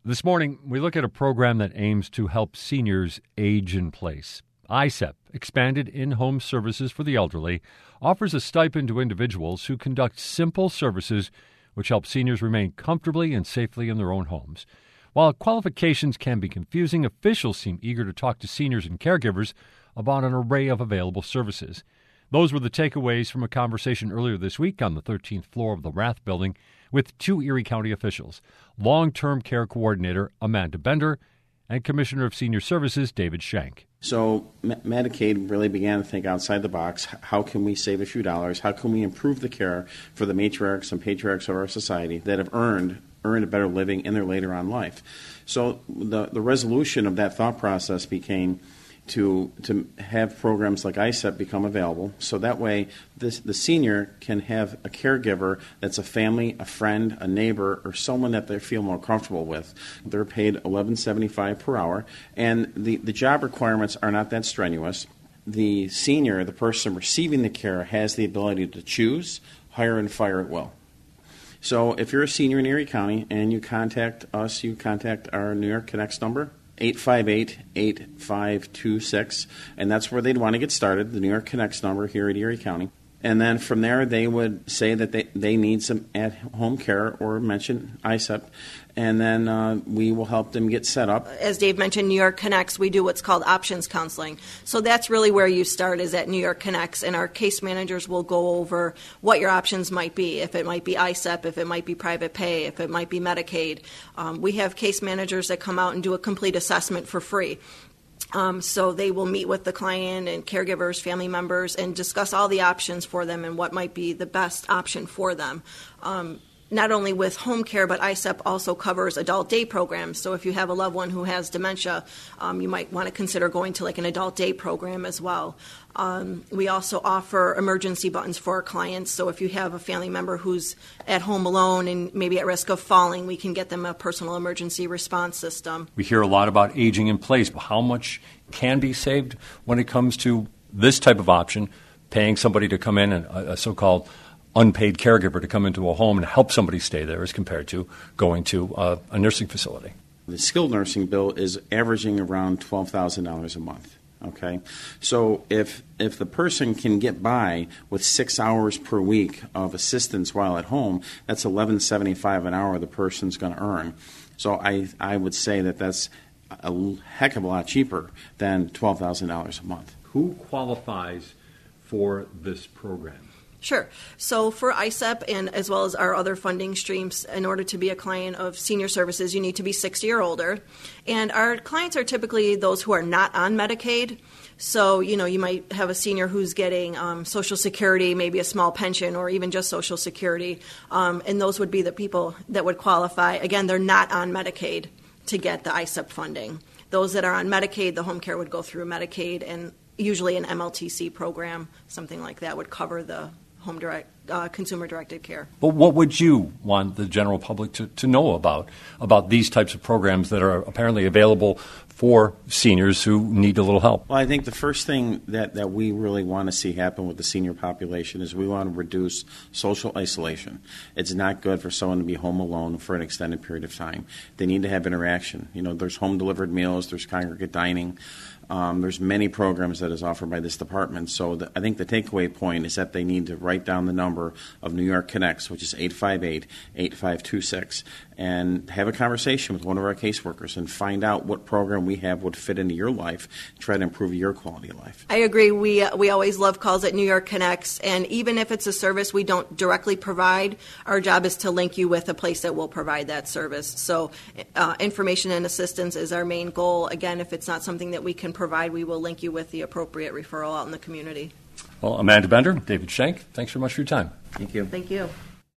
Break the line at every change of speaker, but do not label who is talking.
This morning, we look at a program that aims to help seniors age in place. ISEP, Expanded In-Home Services for the Elderly, offers a stipend to individuals who conduct simple services which help seniors remain comfortably and safely in their own homes. While qualifications can be confusing, officials seem eager to talk to seniors and caregivers about an array of available services. Those were the takeaways from a conversation earlier this week on the 13th floor of the Rath Building with two Erie County officials, Long-Term Care Coordinator Amanda Bender and Commissioner of Senior Services David Shank.
So Medicaid really began to think outside the box. How can we save a few dollars? How can we improve the care for the matriarchs and patriarchs of our society that have earned a better living in their later on life? So the resolution of that thought process became to have programs like ISEP become available, so that way the senior can have a caregiver that's a family, a friend, a neighbor, or someone that they feel more comfortable with. They're paid $11.75 per hour, and the job requirements are not that strenuous. The senior, the person receiving the care, has the ability to choose, hire, and fire at will. So if you're a senior in Erie County and you contact us, you contact our New York Connects number, 858-8526, and that's where they'd want to get started, the New York Connects number here at Erie County. And then from there, they would say that they need some at-home care or mention ISEP, and then we will help them get set up.
As Dave mentioned, New York Connects, we do what's called options counseling. So that's really where you start, is at New York Connects, and our case managers will go over what your options might be, if it might be ISEP, if it might be private pay, if it might be Medicaid. We have case managers that come out and do a complete assessment for free. So they will meet with the client and caregivers, family members, and discuss all the options for them and what might be the best option for them. Not only with home care, but ISEP also covers adult day programs. So if you have a loved one who has dementia, you might want to consider going to like an adult day program as well. We also offer emergency buttons for our clients. So if you have a family member who's at home alone and maybe at risk of falling, we can get them a personal emergency response system.
We hear a lot about aging in place. How much can be saved when it comes to this type of option, paying somebody to come in, and a so-called unpaid caregiver to come into a home and help somebody stay there, as compared to going to a nursing facility?
The skilled nursing bill is averaging around $12,000 a month. Okay, so if the person can get by with 6 hours per week of assistance while at home, that's $11.75 an hour the person's going to earn. So I would say that that's a heck of a lot cheaper than $12,000 a month.
Who qualifies for this program?
Sure. So for ISEP and as well as our other funding streams, in order to be a client of senior services, you need to be 60 or older. And our clients are typically those who are not on Medicaid. So, you might have a senior who's getting Social Security, maybe a small pension, or even just Social Security. And those would be the people that would qualify. Again, they're not on Medicaid to get the ISEP funding. Those that are on Medicaid, the home care would go through Medicaid, and usually an MLTC program, something like that, would cover the consumer-directed care.
But what would you want the general public to know about these types of programs that are apparently available for seniors who need a little help?
Well, I think the first thing that we really want to see happen with the senior population is we want to reduce social isolation. It's not good for someone to be home alone for an extended period of time. They need to have interaction. There's home-delivered meals, there's congregate dining. There's many programs that is offered by this department. So I think the takeaway point is that they need to write down the number of New York Connects, which is 858-8526, and have a conversation with one of our caseworkers and find out what program we have would fit into your life, try to improve your quality of life.
I agree. We always love calls at New York Connects, and even if it's a service we don't directly provide, our job is to link you with a place that will provide that service. So information and assistance is our main goal. Again, if it's not something that we can provide, we will link you with the appropriate referral out in the community.
Well, Amanda Bender, David Shank, thanks very much for your time.
Thank you.
Thank you.